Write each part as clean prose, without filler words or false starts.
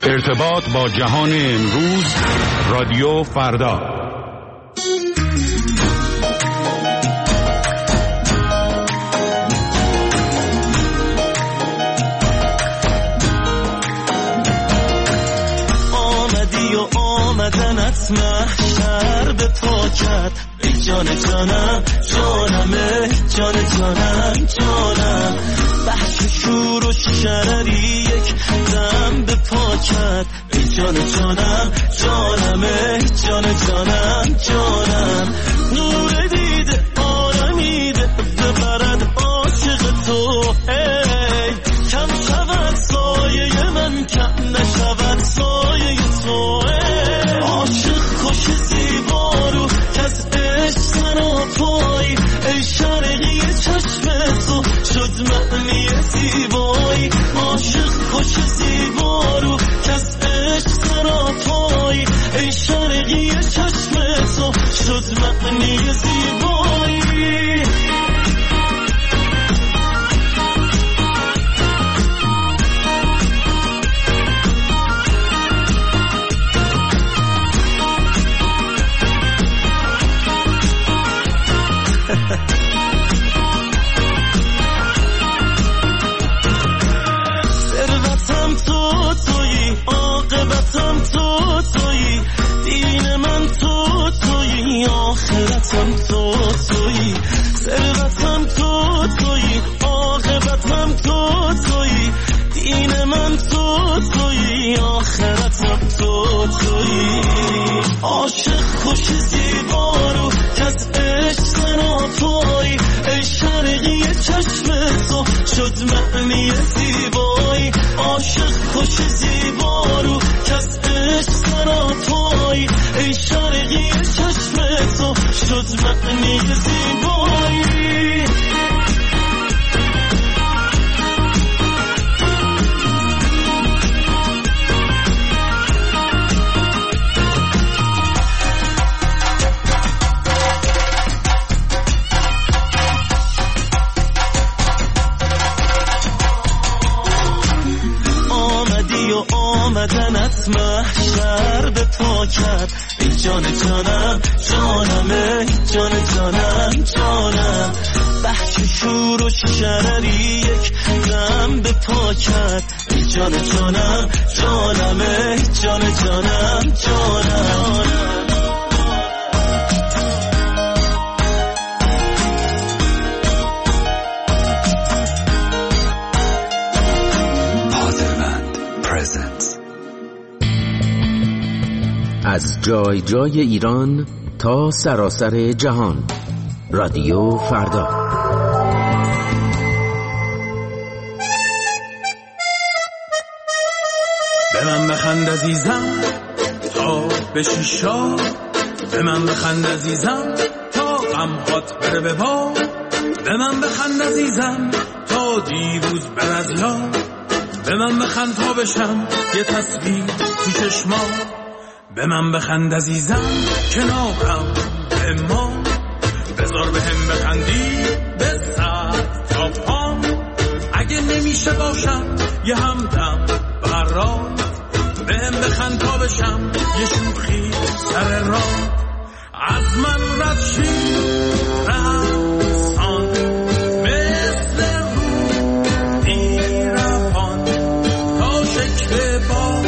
ارتباط با جهان امروز، رادیو فردا. آمدی و آمدنت محشر به پا کرد، ای جان جانم جانم، جان جانم جانم. بحث شور و شرری یک دم به پا کرد، ای جان جانم جانم، جان جانم جانم. نور دیده آرمیده ببرد عاشق تو، ای کم شود سایه من، کم نشود سایه تو. عاشق خوش زیبا رو کس عشق سراپایی، ای شرقی چشم تو شد معنی زیبایی. عاشق خوش زیبا رو کس عشق سراپایی، ای شرقی چشم تو شد معنی زیبایی. ثروتم تو تویی، عاقبتم تو تویی، دین من تو تویی، آخرتم تو تویی. ثروتم تو تویی، عاقبتم تو تویی، دین من تو تویی، آخرتم تو تویی. عاشق خوش زیبا رو کس عشق سراپایی، ای شرقی چشم تو شد معنی زیبایی. عاشق خوش زیبا رو کس عشق سراپایی، ای شرقی چشم تو شد معنی زیبایی. آمدنت محشر به پا کرد، ای جان جانم جانم، ای جان جانم جانم. بحث شور و شرری یک دم به پا کرد، ای جان جانم جانم، ای جان جانم جانم. از جای جای ایران تا سراسر جهان، رادیو فردا. به من بخند عزیزم تا بشی شاد، به من بخند عزیزم تا غمهات بره به باد. به من بخند عزیزم تا دیروز بر از یاد، به من بخند تا بشم یه تصویر تو چشمات. به من بخند عزیزم کنارم اما، بذار به هم بخندی به سر تا پام. اگه نمیشه باشم یه همدم برات، به هم بخند تا بشم یه شوخی سر راه. از من رد شی رقصان مثل رودی روان، تا شکل با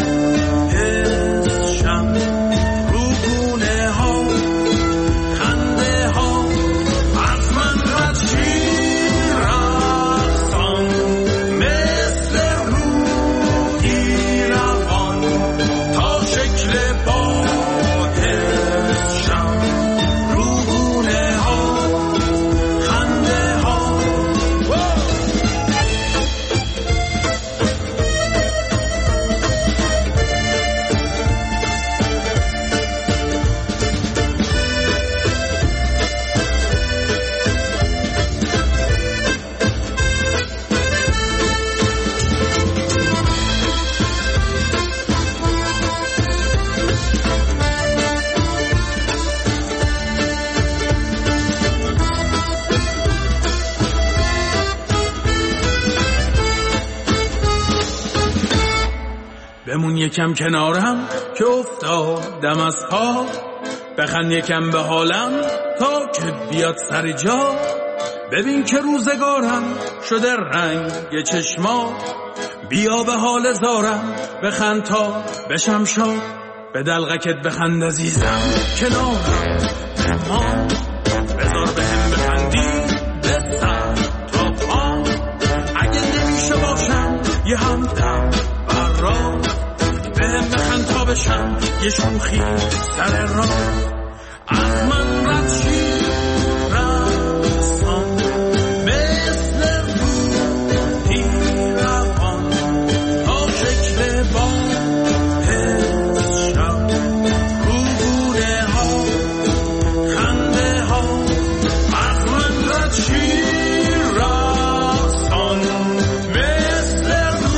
بمون یکم کنارم که افتادم از پا، بخند یکم به حالم تا که بیاد سر جا. ببین که روزگارم شده رنگ چشما، بیا به حال زارم بخند تا بشم شاد. به دلغکت بخند عزیزم کنارم ما، بذار بهم بخندی به سر تا پا. اگه نمیشه باشم یه همدم بر راه، بهم بخند تا بشم یه شوخی سر راه. از من رد شی رقصان مثل روحی روان، تا شکل باد شب گوگونه ها خنده ها. از من رد شی رقصان مثل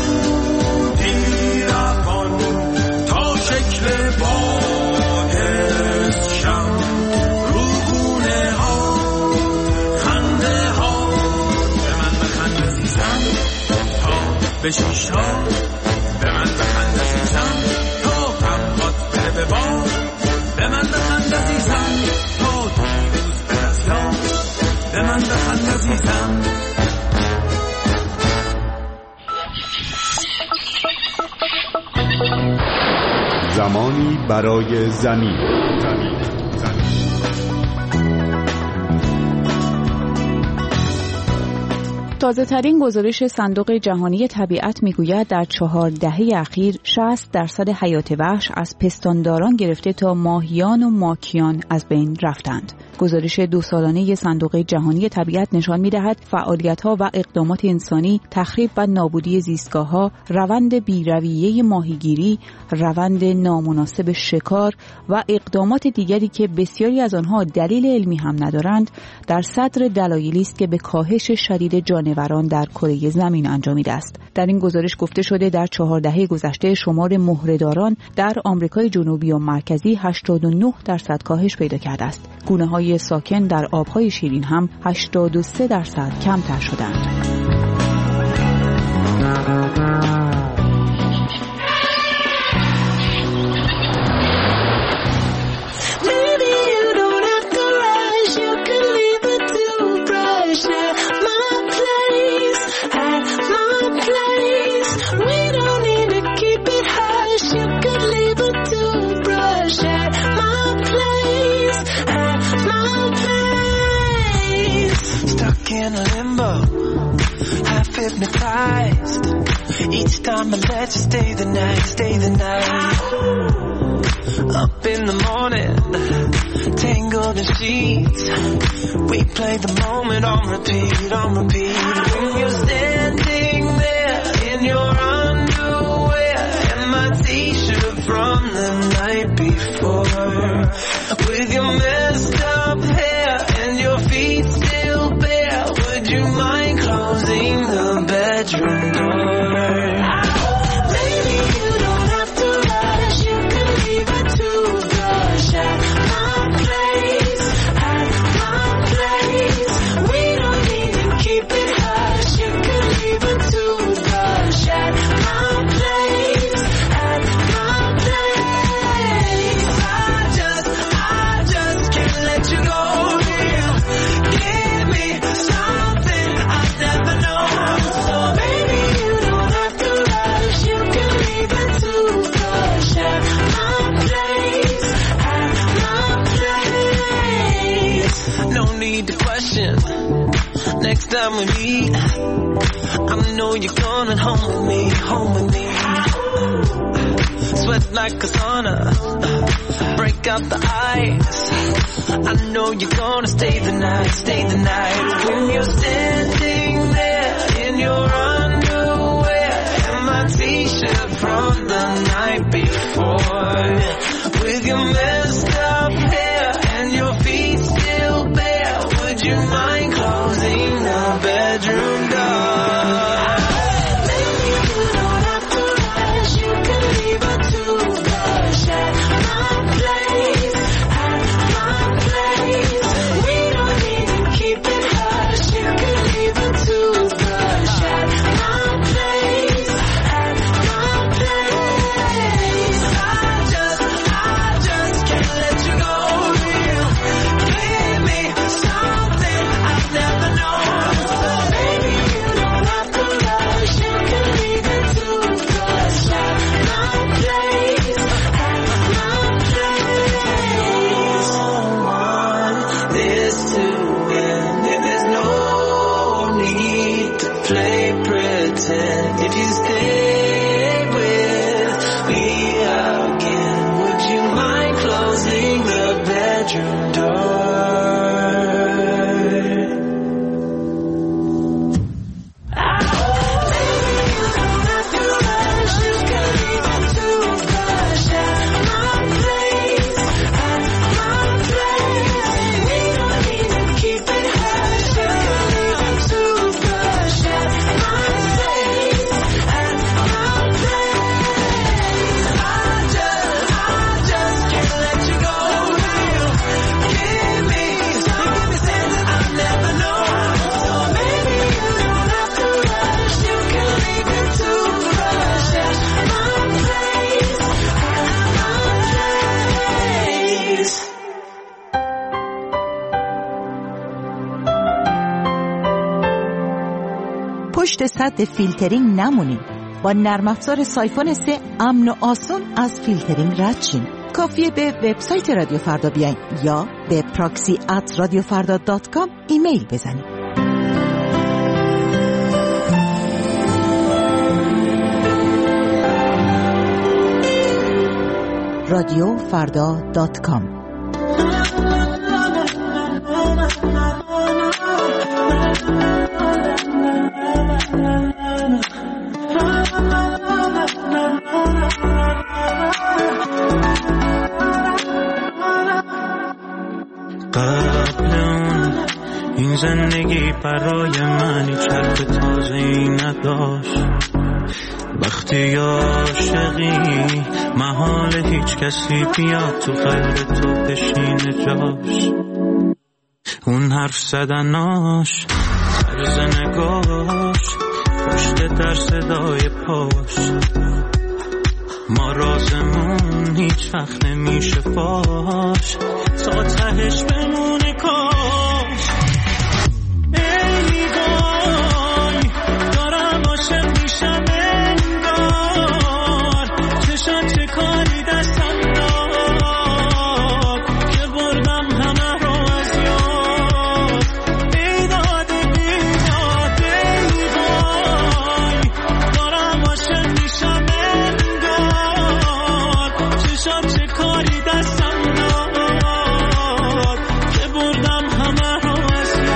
روحی روان، تا شکل باد شب گوگونه ها خنده ها. به من بخند عزیزم تا بشی شاد، به من بخند عزیزم تا غمات بره به باد. به من بخند عزیزم تا دیروز بر از یاد، به من بخند عزیزم. زمانی برای زمین. تازه‌ترین گزارش صندوق جهانی طبیعت میگوید در 4 دهه اخیر 60% حیات وحش از پستانداران گرفته تا ماهیان و ماکیان از بین رفتند. گزارش 2 سالانه صندوق جهانی طبیعت نشان می‌دهد فعالیت‌ها و اقدامات انسانی، تخریب و نابودی زیستگاه‌ها، روند بی‌رویه ماهیگیری، روند نامناسب شکار و اقدامات دیگری که بسیاری از آنها دلیل علمی هم ندارند، در صدر دلایلی است که به کاهش شدید جانوران در کره زمین انجامیده است. در این گزارش گفته شده در 4 دهه گذشته شمار مهره‌داران در آمریکای جنوبی و مرکزی 89% کاهش پیدا کرده است. گونه‌های ساکن در آبهای شیرین هم 83% کمتر شدند. Each time I let you stay the night. Up in the morning, tangled in sheets. We play the moment on repeat. When you're standing there in your underwear and my t-shirt from the night before, with your messed up hair and your feet still bare, would you mind closing the bedroom door? Next time we meet, I know you're coming home with me. Sweat like a sauna, break out the ice. I know you're gonna stay the night. When you're standing there in your underwear and my t-shirt from the night before, with your messed up hair and your feet still bare, would you mind closing the bedroom door? Maybe you don't have to rush, you can leave a toothbrush at my place. We don't need to keep it hush, you can leave a toothbrush at my place. you die. پشت سد فیلترینگ نمونید. با نرم افزار سایفون 3 امن و آسون از فیلترینگ رد شین. کافیه به وبسایت رادیو فردا بیاین یا به proxy@radiofarda.com ایمیل بزنید. radiofarda.com قبل اون این زندگی برای من هیچ حرف تازه‌ای نداشت. وقتی عاشقی محال هیچ کسی بیاد تو قلب تو بشینه جاش. اون حرف زدناش، طرز نگاش، پشت در صدای پاش، ما رازمون هیچ وقت نمیشه فاش، تا تهش بمونه کاش. ای وای دارم عاشق میشم انگار، چشم چه کاری دستم داد که بردم همه رو از یاد. بیداد بیداد ای وای دارم عاشق میشم انگار، چشم چه کاری دستم داد که بردم همه رو از یاد.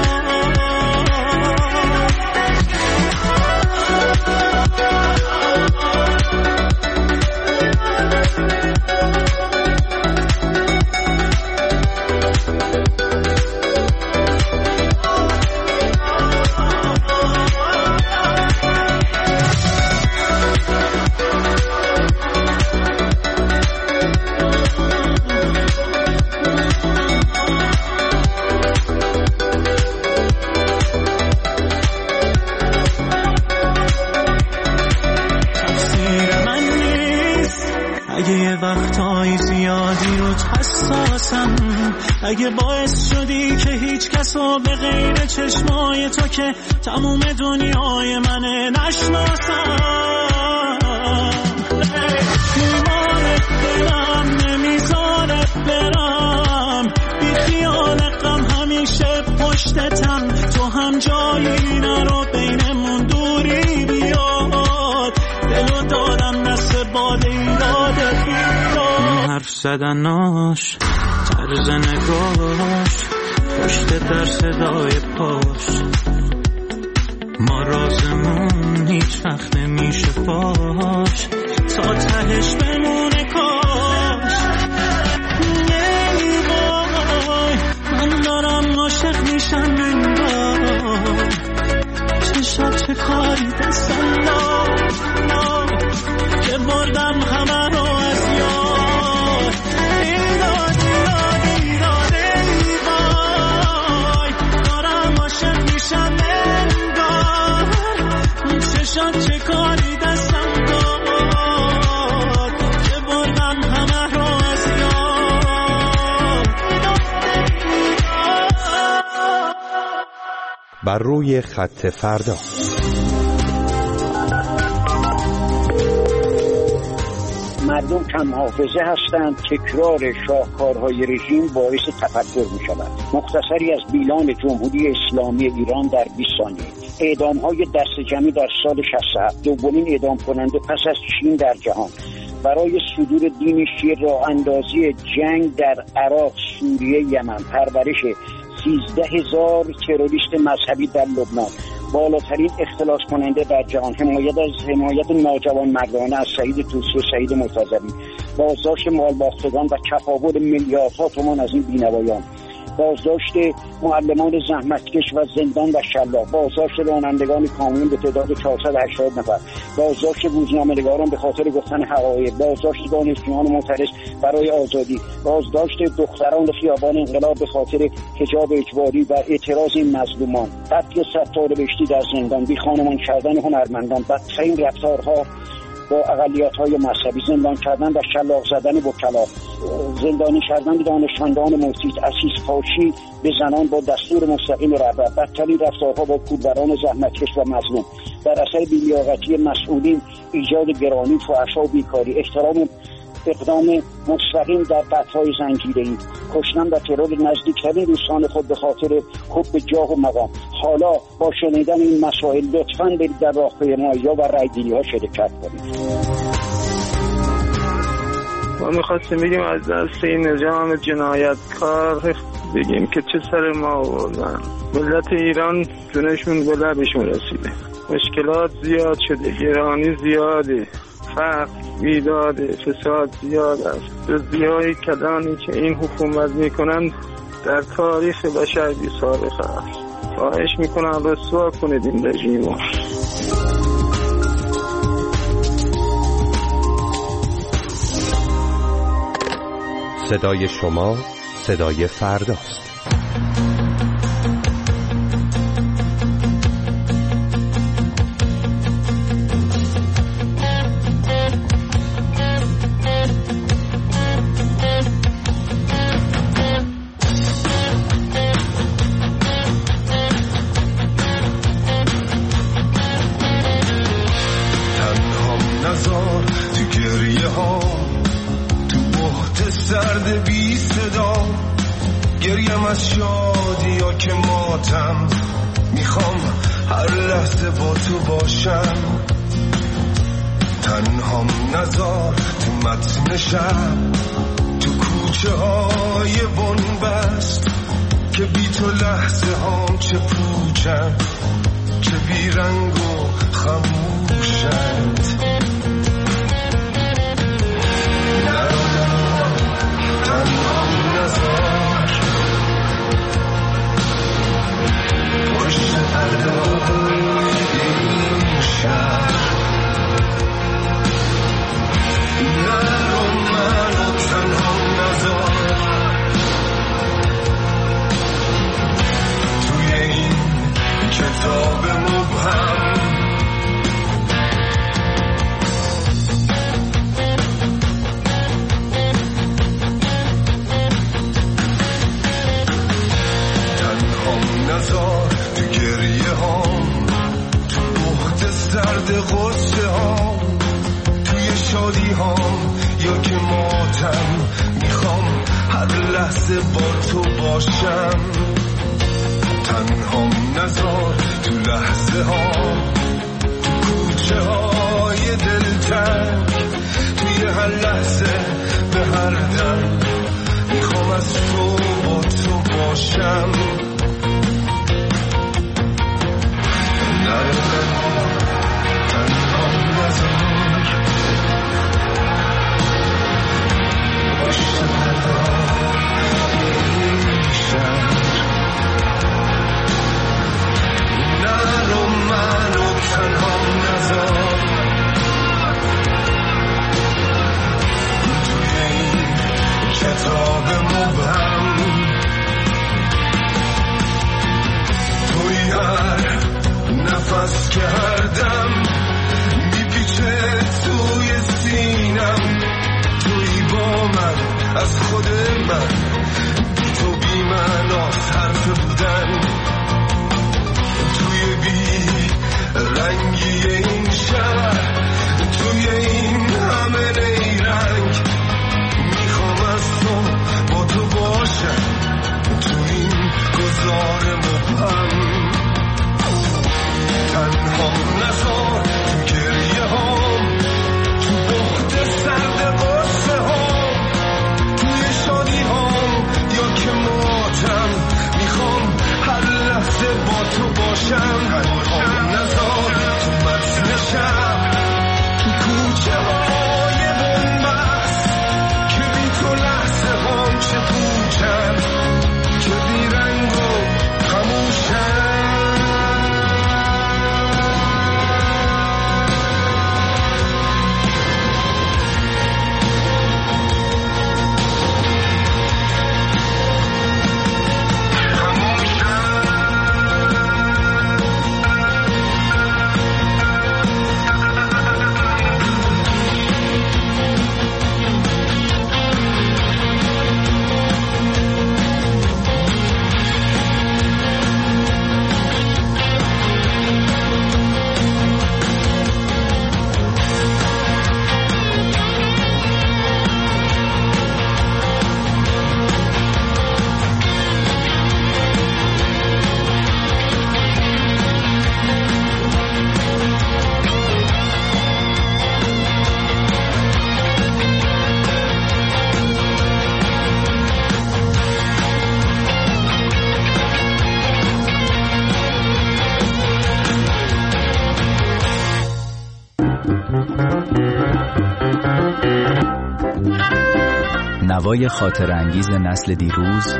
اگه یه وقتای زیادی روت حساسم، اگه باعث شدی که هیچ کسو به غیر چشمای تو که تموم دنیای منه نشناسم، ایمانت دلم نمیذارت برم، بی خیال غم همیشه پشتتم، تو هم جایی نرو بینمون دوری بیاد، دلو دادم دست باد ایرادت بیاد. حرف زدناش، طرز نگاش، پشت در صدای پاش، ما رازمون هیچ وقت نمیشه فاش، تا تهش بمونه کاش. ای وای من دارم عاشق میشم انگار، چشات چه کاری دستم داد که بردم همه رو از یاد. ایداد ایداد ایداد ای وای دارم عاشق میشم انگار، چشات چه کاری دستم داد که بردم همه رو از یاد. بر روی خط فردا. مردم کم حافظه هستند. تکرار شاهکارهای رژیم باعث تفکر می شود. مختصری از بیلان جمهوری اسلامی ایران در 20 ثانیه. اعدام‌های دست جمعی در سال 67، دومین اعدام کننده پس از چین در جهان. برای صدور دین شیعه راه اندازی جنگ در عراق سوریه، یمن، پرورش 13,000 تروریست مذهبی در لبنان، بالاترین اختلاس کننده در جهان، حمایت ناجوان مردانه از سعید طوسی و سعید مرتضوی، بازداشت مالباختگان و چپاول میلیاردها تومان از این بینوایان، بازداشت معلمان زحمتکش و زندان و شلاق، بازداشت رانندگان کامیون به تعداد 480 نفر، بازداشت روزنامه‌نگاران به خاطر گفتن حقایق، بازداشت دانشجویان معترض برای آزادی، بازداشت دختران خیابان انقلاب به خاطر حجاب اجباری و اعتراض این مظلومان، قتل ستار بهشتی در زندان، بیخانمان کردن هنرمندان، بدترین رفتارها با اقلیت‌های مذهبی، زندان کردن و شلاق زدن وکلا، زندانی کردن دانشمندان مسیح، اسیس پاشی به زنان با دستور مستقیم رهبر، بدترین رفتارها با کودبران زحمتکش و مظلوم، در اثر بی‌لیاقتی مسئولین ایجاد گرانی، فحشا و بیکاری، اقدام مستقیم در قطع‌های زنجیره‌ای، کشتن و ترور نزدیکترین دوستان خود به خاطر حب جاه و مقام. حالا با شنیدن این مسائل لطفاً برید در راهپیمایی‌ها و رایگیری‌ها شرکت کنید. ما می‌خواستیم بگیم از دست این نظام جنایتکار بگیم که چه سر ما آوردن. ملت ایران جونشون به لبشون رسیده، مشکلات زیاد شده، گرانی زیاده، فقر، بیداد، فساد زیاد است. دزدی‌های کلانی که این حکومت میکنن در تاریخ بشر بی سابقه است. خواهش میکنم رسوا کنید این رژیمو. صدای شما صدای فرداست. سرد بی صدا گریم از شادی یا که ماتم، میخوام هر لحظه با تو باشم. تنهام نذار تو متن شب، تو کوچه های بنبست، که بی تو لحظه هام چه پوچن، چه بیرنگ و خموشند. تنهام نذار پشت پرده‌های این شهر، نرو منو تنها نذار توی این کتاب مبهم. نذار تو گریه هام، تو بحت سرد غصه هام، توی شادی هام یا که ماتم، میخوام هر لحظه با تو باشم. تنهام نذار تو لحظه هام، تو کوچه های دلتنگ، توی هر لحظه به هر دم، میخوام از تو با تو باشم. کتاب مبهم توی هر نفس که هر دم میپیچه توی سینم، توی با من از خود من، بی تو بی من حرف بودن، توی بی رنگی این شهر، توی این همه نیرنگ، میخوام از تو با تو باشم، تو این گذار مبهم. تنهام نذار تو گریه هام، تو بحت سرد غصه هام، توی شادی هام یا نوای خاطر انگیز نسل دیروز،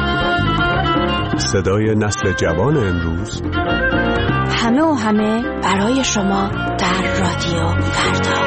صدای نسل جوان امروز، همه و همه برای شما در رادیو فردا.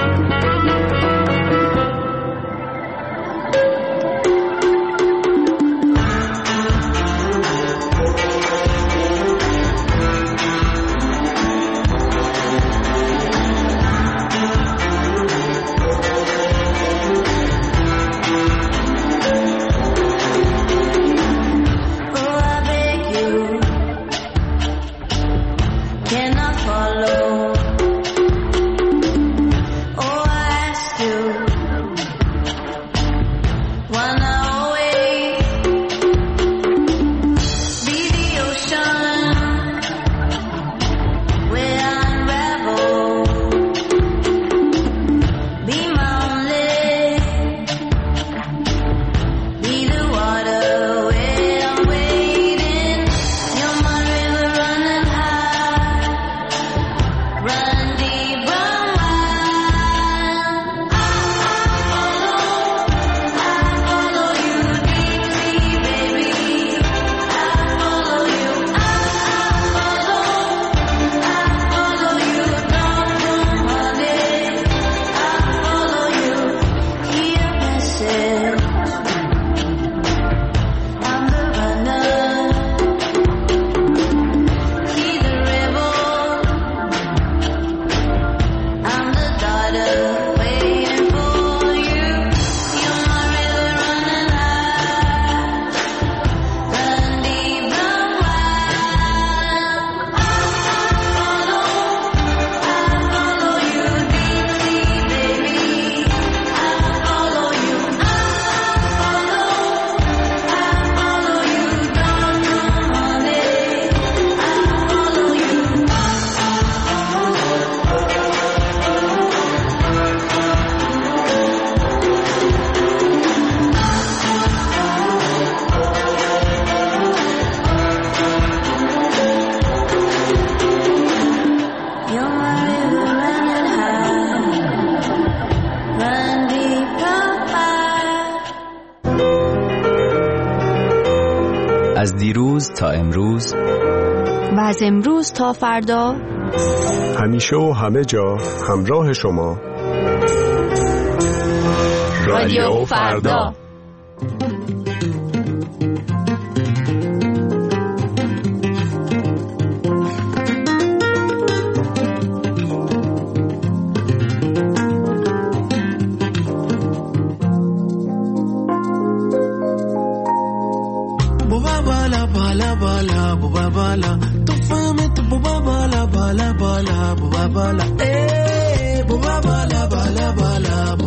از دیروز تا امروز و از امروز تا فردا، همیشه و همه جا همراه شما، رادیو فردا. تو فهمت بوبا بالا بالا بالا بوبا بالا، ای بوبا بالا بالا بالا